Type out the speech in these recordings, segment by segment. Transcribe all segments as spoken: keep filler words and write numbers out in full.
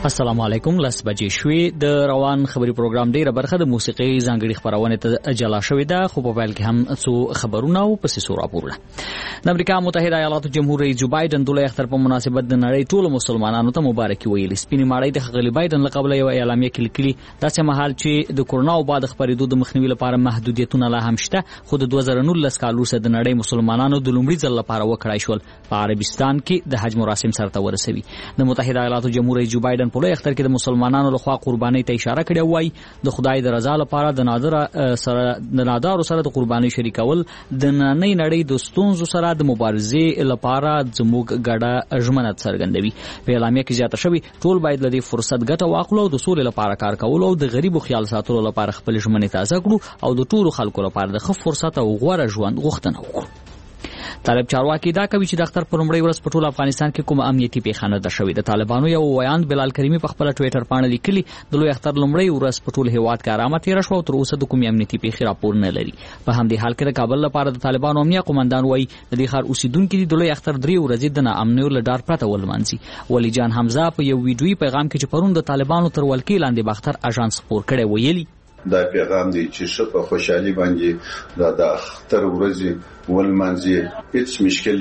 السلام علیکم. لس بجې شوې. د روان خبري پروګرام ډیره برخه د موسیقي ځانګړي خبرونه ته جلا شوې ده، خو په پیل کې هم څو خبرونه او پسې څو راپورونه. د امریکا متحده ایالاتو جمهور رئیس جو بایدن د لوی اختر په مناسبت د نړۍ ټولو مسلمانانو ته مبارکي ویلي. سپینې ماړۍ د خغلی بایدن له قبله یو اعلامیه کې لیکلي داسې مهال چې د کورونا وبا د خپرېدو د مخنیوي لپاره محدودیتونه لا هم شته، خو د دوه زره نولس کال وروسته د نړۍ مسلمانانو د لومړي ځل لپاره وکړای شول په عربستان کې د حج مراسم سرته ورسوي. د متحده ایالاتو جمهور رئیس جو بایدن په لوی اختر کې د مسلمانانو لخوا قربانۍ ته اشاره کړې وای. د خدای د رضا لپاره د نادر سره د نادارو سره د قربانۍ شریکول د نړۍ نړۍ د ستونزو سره د مبارزې لپاره زموږ ګډه ژمنه څرګندوي. په اعلامیه کې زیاته شوی ټول باید له دې فرصت ګټه واخلو او د سولې لپاره کار کول او د غریبو خیال ساتلو لپاره خپل ژمنې تازه کړو او د ټولو خلکو لپاره د ښه فرصت او غوره ژوند غوښتنه وکړو. طالب چارواکي دا کوي چې د اختر پر لومړۍ ورځ په ټول افغانستان کې کوم امنیتي پیښه نه ده شوې. د طالبانو یو ویاند بلال کریمي په خپل ټوئیټر باندې لیکلي د لوی اختر لومړۍ ورځ په ټول هیواد کې آرامه تیر شو او تر اوسه د کوم امنیتي پیښې راپور نه لري. په همدې حال کې د کابل لپاره د طالبانو امنیه قومندان وایي د دې ښار اوسیدونکو د لوی اختر درې ورځې د ناامنیو له ډار پرته ولمانځي. ولی جان حمزه په یو ویډیوي پیغام کې چې پرون د طالبانو تر ولکې لاندې باختر اژانس خبر کړي ویلي دا پیغام دی چې شپه خوشحالي باندې دا د اختر ورځې ولمانځي، هیڅ مشکل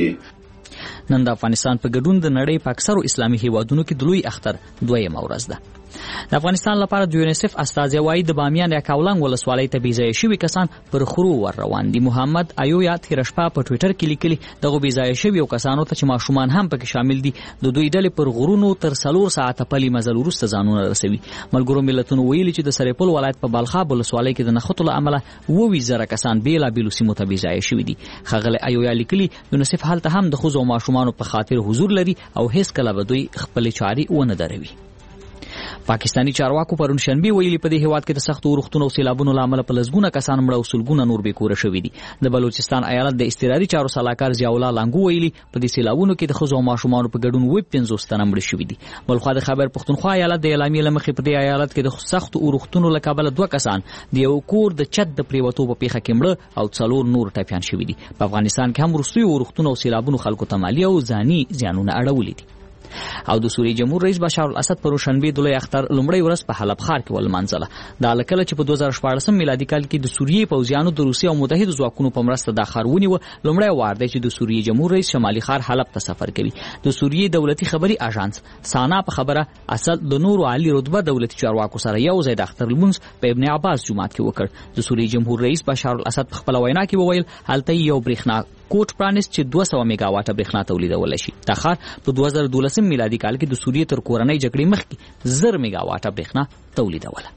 بنئ. نن د افغانستان په ګډون د نړۍ په اکثرو اسلامي هیوادونو کې د لوی اختر دویمه ورځ ده. د افغانستان لپاره د یونیسف استازي وايي د بامیان یا کاولنګ ولسوالۍ ته بېځایه شوي کسان پر خرو ور روان دي. محمد ایویا تېره شپه په ټویټر کې لیکلي دغو بېځایه شویو کسانو ته چې ماشومان هم پکې شامل دي د دوی ډلې پر غرونو تر څلور ساعته پلي مزل وروسته ځانونه رسوي. ملګرو ملتونو ویلي چې د سرپل ولایت په بلخاب ولسوالۍ کې د نښتو له امله اووه زره کسان بېلابېلو سیمو ته بېځایه شوي دي. ښاغلی ایویا لیکلي یونیسف هلته هم د ښځو او ماشومانو په خاطر حضور لري او هیڅکله به دوی خپلې چارې ونه دروي. پاکستانی چارواکو پرون شنبه ویلي په دې هیواد کې د سختو اورښتونو او سیلابونو له امله په لسګونه کسان مړه او سلګونه نور بې کوره شوي دي. د بلوچستان ایالت د اضطراري چارو سلاکار ضیاء الله لانګو ویلي په دې سیلابونو کې د ښځو او ماشومانو په ګډون اووه پنځوس تنه مړه شوي دي. بلخوا د خیبر پښتونخوا ایالت د اعلامیې له مخې په دې ایالت کې د سختو اورښتونو له کبله دوه کسان د یو کور د چت د پریوتو په پیښه کې مړه او څلور نور ټپیان شوي دي. په افغانستان کې هم وروستیو اورښتونو او سیلابونو خلکو ته مالي او ځاني زیانونه اړولي دي. او د سوریې جمهور رئیس بشار الاسد پر شنبه د لوی اختر لومړۍ ورځ په حلب ښار کې ولمانځله. دا لکه چې په دوه زره شپاړسم میلادي کال کې د سوریې پوځیانو د روسیې او متحده ځواکونو په مرسته دا ښار ونیو. لومړی وار دی چې د سوریې جمهور رئیس شمالي ښار حلب ته سفر کوي. د سوریې دولتي خبري اژانس سانا په خبره اسد د نورو عالی رتبه دولتي چارواکو سره یو ځای د اختر لمونځ په ابن عباس جومات کې وکړ. د سوریې جمهور رئیس بشار الاسد په خپل وینا کې وویل هلته یو برېښنا کوټ پرانیست چې دوه سوه میگا واټه برېښنا تولیدولی شي. دا ښار په دوه زره دولسم میلادي کال کې د سوریې تر کورنۍ جګړې مخکې زر میگا واټه برېښنا تولیدوله.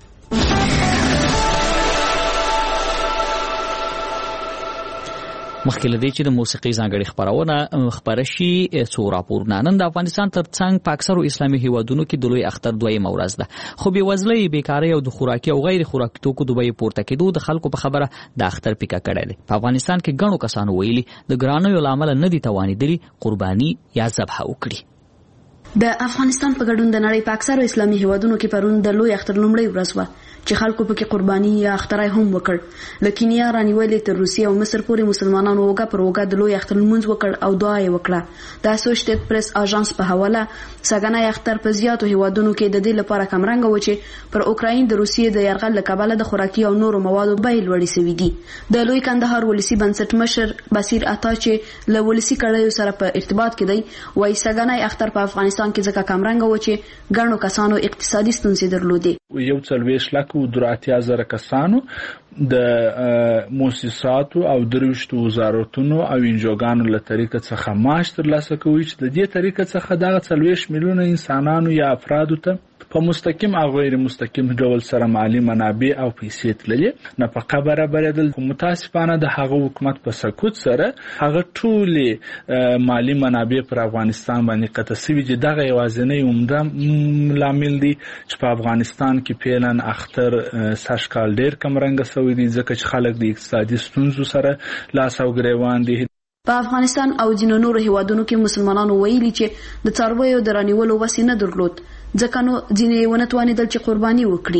مخکې له دې چې د موسیقي ځانګړې خپرونه خپره شي څو راپورونه. نن د افغانستان تر څنګ په اکثرو اسلامي هیوادونو کې د لوی اختر دویمه ورځ ده، خو بېوزلۍ، بېکارۍ او د خوراکي او غیر خوراکي توکو د بیې پورته کېدو د خلکو په خبره د اختر پیکه کړی دی. په افغانستان کې ګڼو کسانو ویلي د ګرانیو له امله نه دي توانېدلي قرباني یا ذبحه وکړي. د افغانستان په ګډون د نړۍ په اکثرو اسلامي هیوادونو کې پرون د لوی اختر لومړۍ ورځ وه چې خلکو پکې قرباني یا اخترای هم وکړ. له کینیا رانیولې تر روسیې او مصر پورې مسلمانانو اوږه پر اوږه د لوی اختر لمونځ وکړ او دعا یې وکړه. د اسوشیټډ پریس اژانس په حواله سږنی اختر په زیاتو هیوادونو کې د دې لپاره کمرنګه و چې پر اوکراین د روسیې د یرغل له کبله د خوراکي او نورو موادو بیې لوړې سوي دي. د لوی کندهار ولسي بنسټ مشر بصیر عطا چې له ولسي کړیو سره په ارتباط کې دی وایي سږنی اختر په افغانستان کې ځکه کمرنګه و چې ګڼو کسانو اقتصادي ستونزې درلودې. یو څلوېښت لکه درې اتیا زره کسانو د مؤسساتو او دروشتو وزارتونو او انجوګانو له طریقه څخه معاش ترلاسه کوي چې د دې طریقه څخه دغه څلوېښت میلیونه انسانانو یا افرادو ته په مستقیم او غیر مستقیم ډول سره مالی منابع او پیسې تللې نفقه برابرېدل. خو متاسفانه د هغه حکومت په سکوت سره هغه ټولې مالی منابع پر افغانستان باندې قطع سوي چې دغه یوازینی عمده لامل دی چې په افغانستان کې فعلاً اختر سږ کال ډېر کمرنګه سوی دی ځکه چې خلک د اقتصادي ستونزو سره لاس او ګریوان دي. په افغانستان او ځینو نورو هیوادونو کې مسلمانانو ویلي چې د څارویو د رانیولو وس نه درلود ځکه نو ځینې ونه توانېدل چې قرباني وکړي.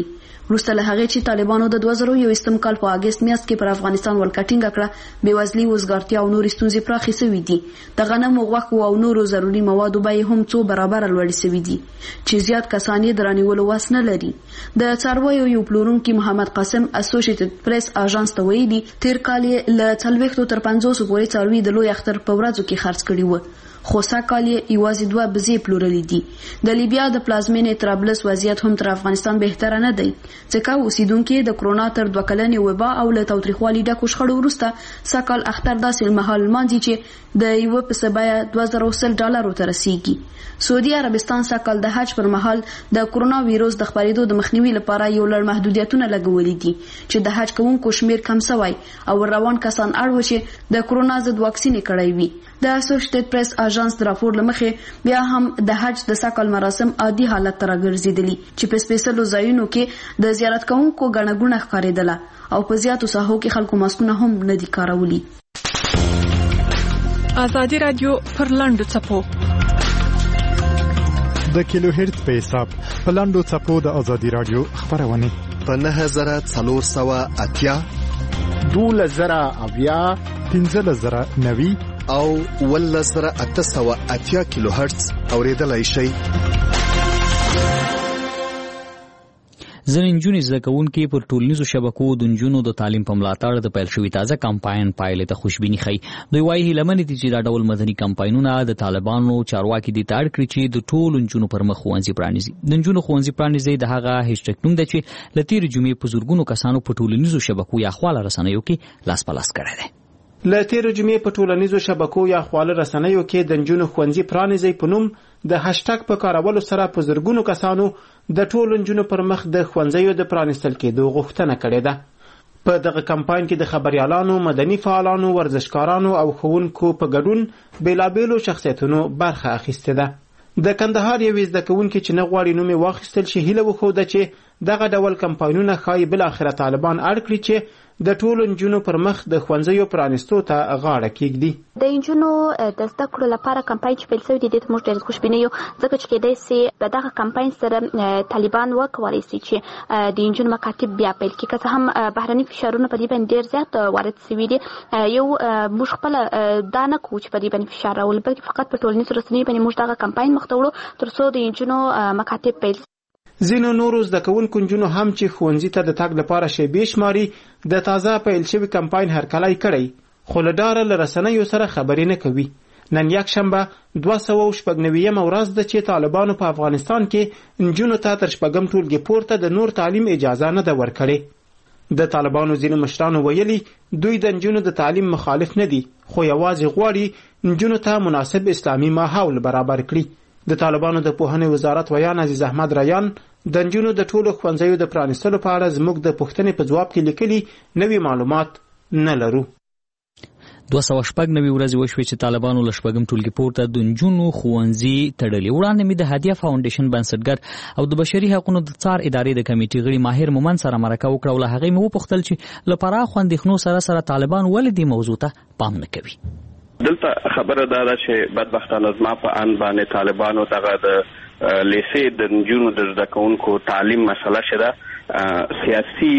وروسته له هغې چې طالبانو د دوه زره یوویشتم کال په اګست میاشت کې پر افغانستان ولکه ټینګه کړه، بېوزلي، وزګارتیا او نورې ستونزې پراخې سوي دي. د غنمو، غوښو او نورو ضروري موادو بیې هم څو برابره لوړې سوي دي چې زیات کسان یې د رانیولو وس نه لري. د څارویو یو پلورونکي محمد قاسم اسوسییټډ پریس اژانس ته ویلي تیر کال یې له څلوېښتو تر پنځوسو پورې څاروي د لوی اختر په ورځو کې خرڅ کړي وو، خو سږکال یې یوازې دوه بزې پلورلې دي. د لیبیا د پلازمینې طرابلس وضعیت هم تر افغانستان بهتره نه دی، ځکه اوسیدونکي د کرونا تر دوه کلنې وبا او له تاوتریخوالي ډکو شخړو وروسته سږکال اختر داسې مهال لمانځي چې د یوه پسه بیه دوه زره سل ډالرو ته رسیږي. سعودي عربستان سږکال د حج پر مهال د کرونا ویروس د خپرېدو د مخنیوي لپاره یو لړ محدودیتونه لګولي دي چې د حج کوونکو شمیر کم سوی او روان کسان اړ و چې د کرونا ضد واکسین کړی وي. د اسوسییټډ پریس اژانس د راپور له مخې بیا هم د حج د سږکال مراسم عادي حالت ته راګرځېدلي چې په سپېڅلو ځایونو کې د زیارت کوونکو ګڼه ګوڼه ښکارېدله او په زیاتو ساحو کې خلکو ماسکونه هم نه دي کارولي. ازادي رادیو پر لاندو څپو د کیلو هرت په حساب په لاندو څپو د ازادي رادیو خبرونه په نه زره څلور سوه اتیا دوله زره اویا پنځه زره نوي او اوله زره اته سوه اتیا کیلو هرتز اوریدلای شئ. ځینې نجونې زده کوونکي پر ټولنیزو شبکو د نجونو د تعلیم په ملاتړ د پیل شوي تازه کمپاین پایلې ته خوشبیني ښیي. دوی وایي هیلهمنې دي چې دا ډول مدني کمپاینونه د طالبانو چارواکي دې ته اړ کړي چې د ټولو نجونو پر مخ ښوونځي پرانیزي. د نجونو ښوونځي پرانیزي د هغه هیشټیګ نوم دی چې له تېرې جمعې په زرګونو کسانو په ټولنیزو شبکو یا خواله رسنیو کې لاس په لاس کړی دی. له تېرې جمعې په ټولنیزو شبکو یا خواله رسنیو کې د نجونو ښوونځي پرانیزي په نوم د هشټګ په کارولو سره په زرګونو کسانو د ټولو نجونو پر مخ د ښوونځیو د پرانیستل کېدو غوښتنه کړې ده. په دغه کمپاین کې د خبریالانو، مدني فعالانو، ورزشکارانو او ښوونکو په ګډون بېلابېلو شخصیتونو برخه اخیستې ده. د کندهار یوې زده کوونکې چې نه غواړي نوم یې واخیستل شي هیله وښوده چې دغه ډول کمپاینونه ښایي بالاخره طالبان اړ کړي چې د ټولو نجونو پر مخ د ښوونځیو پرانیستو ته غاړه کېږدي. د نجونو د زده کړو لپاره کمپاین چې پیل شوی دی دې ته موږ ډېر خوشبینه یو، ځکه چې کېدای سي په دغه کمپاین سره طالبان وکولی سي چې د نجونو مکاتب بیا پیل کړي، که څه هم بهرني فشارونه په دې باندې ډېر زیات وارد سوي دي. یو موږ خپله دا نه کوو چې په دې باندې فشار راولو، بلکې فقط په ټولنیزو رسنیو باندې موږ دغه کمپاین مخ ته وړو تر څو د نجونو مکاتب پیل. ځینو نورو زده کوونکو نجونو هم چې ښوونځي ته د تګ لپاره شیبې شماري د تازه پیل شوي کمپاین هرکلی کړی، خو له ډاره له رسنیو سره خبرې نه کوي. نن یکشنبه دوه سوه شپږ نوېیمه ورځ ده چې طالبانو په افغانستان کې نجونو ته تر شپږم ټولګي پورته د نور تعلیم اجازه نه ده ورکړې. د طالبانو ځینو مشرانو ویلي دوی د نجونو د تعلیم مخالف نه دي، خو یوازې غواړي نجونو ته مناسب اسلامي ماحول برابر کړي. د طالبانو د پوهنې وزارت ویان عزیز احمد ریان د نجونو د ټولو ښوونځیو د پرانیستلو په اړه زموږ د پوښتنې په ځواب کې لیکلي نوي معلومات نه لرو. دوه سوه شپږ نوي ورځې وشوې چې طالبانو له شپږم ټولګي پورته د نجونو ښوونځي تړلي. وړاندې مې د هدیه فاونډیشن بنسټګر او د بشري حقوقو د څار ادارې د کمیټې غړي ماهر مومن سره مرکه وکړه او له هغې مې وپوښتل چې له پراخو اندېښنو سره سره طالبان ولې دې موضوع ته پام نه کوي. دلته خبره دا ده چې بدبختانه زما په ان باندې طالبانو دغه د لیسې د نجونو د زده کوونکو تعلیم مسله چې ده سیاسي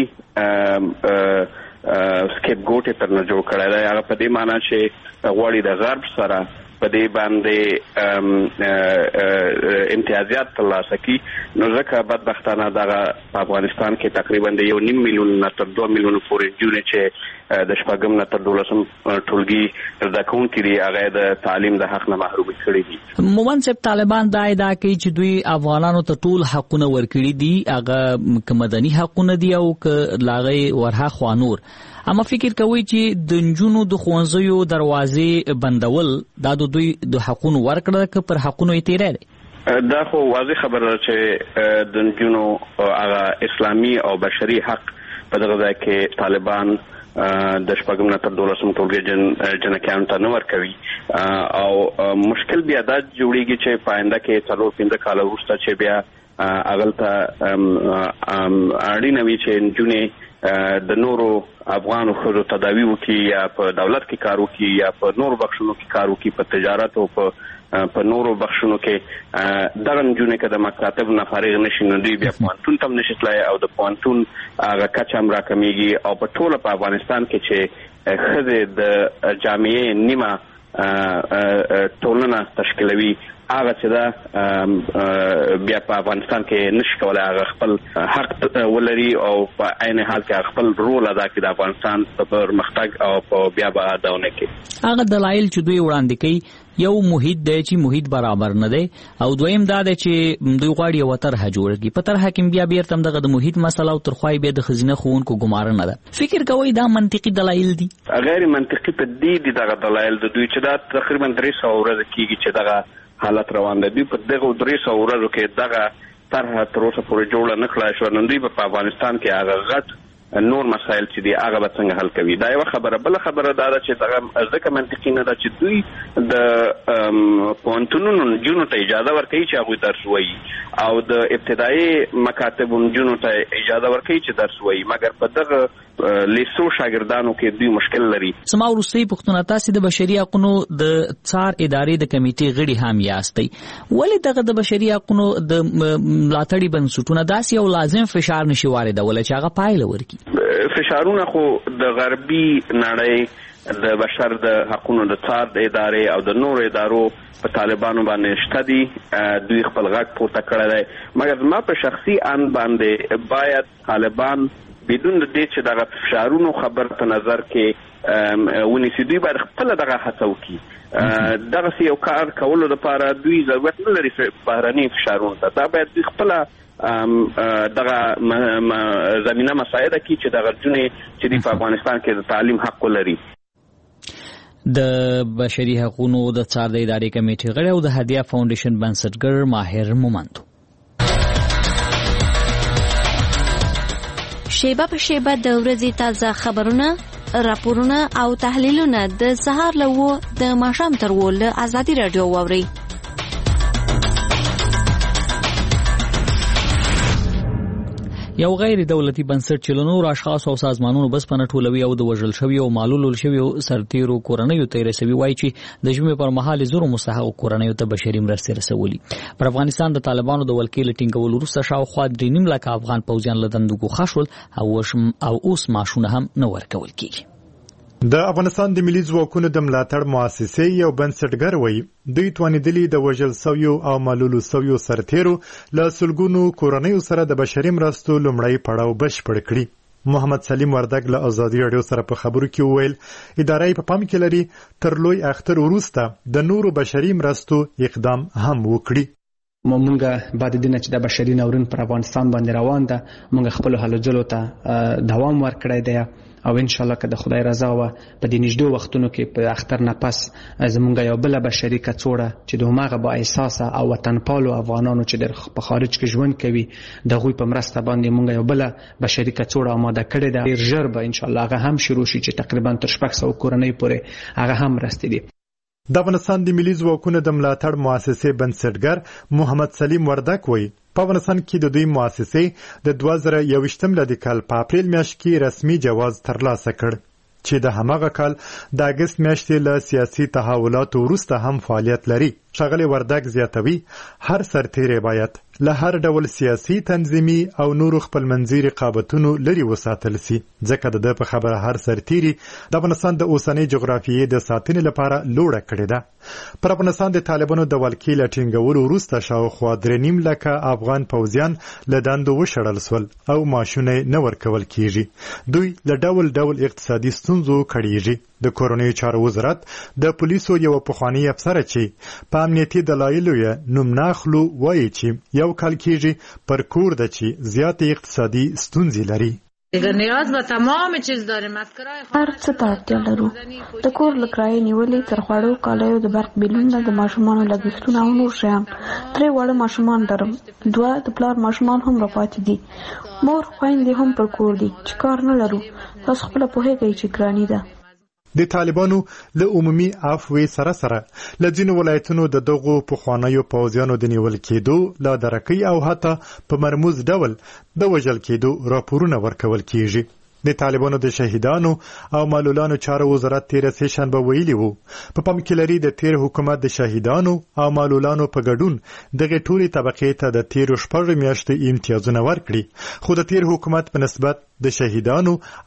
سکیپ ګوټ یې ترنه جوړ کړی دی. هغه په دې معنا چې غواړي د غرب سره په دې باندې امتیازات ترلاسه کړي. نو ځکه بدبختانه دغه په افغانستان کې تقریبا د یو نیم میلیون نه تر دوه میلیونو پورې نجونې چې د شپږم نه تر دولسم ټولګي زده کوونکي دي هغه د تعلیم د حق نه محرومې کړي دي. مومن صاحب طالبان دا ادعا کوي چې دوی افغانانو ته ټول حقونه ورکړي دي، هغه که مدني حقونه دي او که له هغې ورهاخوا نور. اما فکر کوي چې د نجونو د ښوونځیو دروازې بندول دا د دوی د حقونو ورکړه که پر حقونو یې تیری دی؟ دا خو واضح خبره ده چې د نجونو هغه اسلامي او بشري حق په دغه ځای کې طالبان د شپږم نه تر دولسم ټولګي جن جنکیانو ته نه ورکوي. او مشکل بیا دا جوړیږي چې په آینده کې څلور پنځه کاله وروسته چې بیا هغلته اړینه وي چې نجونې د نورو افغانو ښځو تداوي وکړي یا په دولت کې کار وکړي یا په نورو بخښونو کې کار وکړي، په تجارت او په په نورو بخښونو کې دغه نجونې که د مکاتب نه فارغ نشي نو دوی بیا پوهنتون ته هم نشي تللی او د پوهنتون هغه کچه هم راکمیږي او په ټوله په افغانستان کې چې ښځې د جامعې نیمه ټولنه تشکیلوي هغه چې دا بیا په افغانستان کې نشي کولی هغه خپل حق ولري او په عین حال کې خپل رول ادا کړي د افغانستان په پرمختګ او په بیا به اداونه کړي. هغه دلایل چې دوی وړاندې کوي یو محیط دی چې محیط برابر نه دی او دویم دا دی چې دوی غواړي یو طرحه جوړه کړي. په طرحه کې بیا بیرته هم دغه د محیط مسله او ترخوای بیا د ښځینه ښوونکو ګمارنه ده. فکر کوئ دا منطقي دلایل دي؟ غیر منطقي په دې دي دغه دلایل د دوی چې دا تقریبا درې سوه ورځې کېږي چې دغه حالت روان دی. دوی په دغه درې سوه ورځو کې دغه طرحه تر اوسه پورې جوړه نه کړای شوه. نو دوی په افغانستان کې هغه غټ نور مسایل چې دي هغه به څنګه حل کوي. دا یوه خبره. بله خبره دا ده چې دغه ځکه منطقي نه ده چې دوی د پوهنتونونو نجونو ته اجازه ورکوي چې هغوی درس ووایي او د ابتدایي مکاتبو نجونو ته اجازه ورکوي چې درس ووایي، مګر په دغه لیسو شاګردانو کې دوی مشکل لري. زما وروستۍ پوښتنه، تاسې د بشري حقونو د څار ادارې د کمیټې غړي هم یاستئ، ولې دغه د بشري حقونو د ملاتړي بنسټونه داسې یو لازم فشار نشي واردولی چې هغه پایله ورکړي؟ فشارونه خو د غربي نړۍ د بشر د حقونو د څار د ادارې او د نورو ادارو په طالبانو باندې شته دي. دوی خپل غږ پورته کړی دی، مګر زما په شخصي اند باندې باید طالبان بدون د دې چې دغه فشارونو خبر په نظر کې ونیسي، دوی باید خپله دغه هڅه وکړي. دغسې یو کار کولو دپاره دوی ضرورت نه لري بهرني فشارونو ته. دا باید دوی خپله دغه زمینه مساعده کی چې دغه جنې چې دی په افغانستان کې د تعلیم حق لري. د بشري حقوقو د څار د ادارې کمیټې غړی او د هدیه فاونډیشن بنسټګر ماهر مومند. شیبه په شیبه د ورځې تازه خبرونه، راپورونه او تحلیلونه د سهار له اوه د ماښام تر اوه له ازادي راډیو واورئ. یو غیر دولتي بنسټ چې له نورو اشخاصو او سازمانونو بسپنه ټولوي او د وژل شویو او معلولو شویو سرتیرو کورنیو ته رسوي، وایي چې د ژمي پر مهال زرو مستحقو کورنیو ته بشري مرستې رسولي. پر افغانستان د طالبانو د ولکې له ټینګولو وروسته شاوخوا درې نیم لکه افغان پوځیان له دندو ګوښه شول او اوس معاشونه هم نه ورکول کېږي. د افغانستان د ملي ځواکونو د ملاتړ مؤسسې یو بنسټګر وایي دوی توانیدلي د وژل سویو او معلولو سویو سرتیرو له سلګونو کورنیو سره د بشري مرستو لومړی پړاو بشپړ کړي. محمد سلیم وردګ له ازادي راډیو سره په خبرو کې وویل ادارې په پام کې لري تر لوی اختر وروسته د نورو بشري مرستو اقدام هم وکړي. مونږه بعد دینه چې د بشري ناورین پر افغانستان باندې روان ده، مونږ خپل هلو جلو ته دوام ورکړی دی او ان شاء الله که د خدای رضا و په دې نږدې وختونو کې په اختر نه پس زمونږ یو بل بشري کڅوړه چې د هماغه با احساسه او وطن پالو افغانانو چې په خارج کې ژوند کوي د غوی په مرسته باندې مونږ یو بل بشري کڅوړه آماده کړې ده. ډیر ژر به ان شاء الله هغه هم شروع شي چې تقریبا تر شپږ سوه کورنۍ پورې هغه هم مرستې دي. د افغانستان د ملي ځواکونو د ملاتړ مؤسسې بنسټګر محمد سلیم وردګ وایي په افغانستان کې د دوی مؤسسې د دوه زره یوویشتم لدي کال په اپریل میاشت کې رسمي جواز ترلاسه کړ چې د هماغه کال د اګست میاشتې له سیاسي تحولاتو وروسته هم فعالیت لري. ښاغلی وردګ زیاتوي هر سرتیری باید له هر ډول سیاسي تنظیمي او نورو خپلمنځي رقابتونو لري وساتل سي، ځکه د ده په خبره هر سرتیری د افغانستان د اوسنۍ جغرافیې د ساتنې لپاره لوړه کړې ده. پر افغانستان د طالبانو د ولکې له ټینګولو وروسته شاوخوا درې نیم لکه افغان پوځیان له دندو وشړل سول او معاشونه نه ورکول کیږي. دوی له ډول ډول اقتصادي ستونزو کړیږي. د کورنیو چارو وزارت د پولیسو یو پخوانی افسر چې په امنیتي دلایلو یې نوم نه اخلو وایي چې یو کال کېږي پر کور ده چې زیاتې اقتصادي ستونزې لري. نیاز به تمام چیز داریم، از کرای هر څه ته اړتیا لرو، د کور له کرایې نیولې تر خواړو کالیو د برق بیلونه د ماشومانو لګښتونه او نور شیان. درې واړه ماشومان لرم، دوه د پلار ماشومان هم راپاتې دي، مور خویندې هم پر کور دي چې کار نه لرو. تاسو خپله پوهېږئ چې ګراني ده. د طالبانو له عمومي عفوې سره سره له ځینو ولایتونو د دغو پخوانیو پوځیانو د نیول کېدو، لا درکۍ او حتی په مرموز ډول د وژل کېدو راپورونه ورکول کېږي. د طالبانو د شهیدانو او معلولانو چارو وزارت تیر سه شنبه ویلي وو په پام کې لري د تیر حکومت د شهیدانو او معلولانو په ګډون دغه ټولي طبقې ته د تیر شپږ میاشتې امتیازونه ورکړي، خو د تیر حکومت په نسبت د شهیدانو